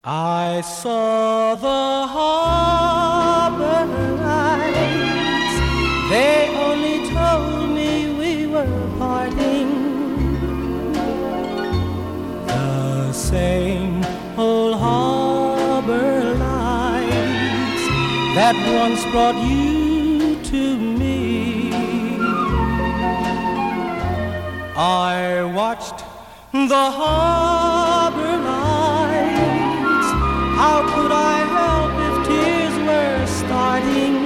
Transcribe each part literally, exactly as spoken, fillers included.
I saw the harbor lights. They only told me we were parting. The same old harbor lights that once brought you to me. I watched the harbor lights. How could I help if tears were starting?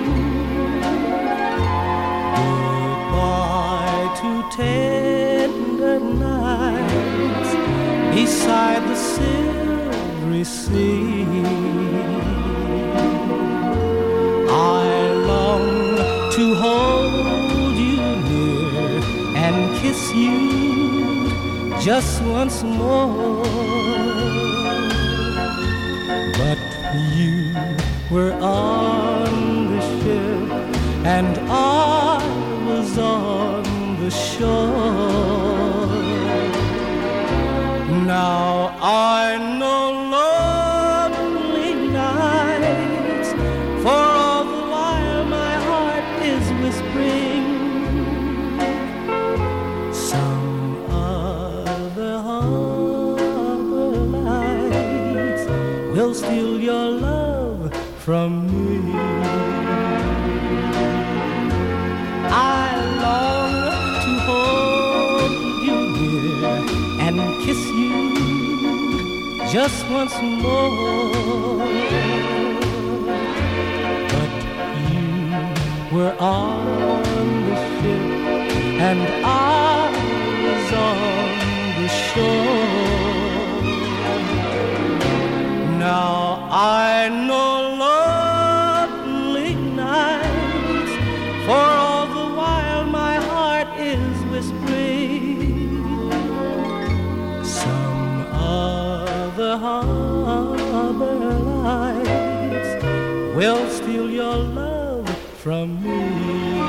Goodbye to tender nights beside the silvery sea. I long to hold you near and kiss you just once more. But you were on the ship and I was on the shore. Now I know lonely nights, for all the while my heart is whispering some other harbor lights will steal your love from me. I long to hold you near and kiss you just once more. But you were on the ship and I was on the shore. Now I know lonely nights, for all the while my heart is whispering some other harbor lights will steal your love from me.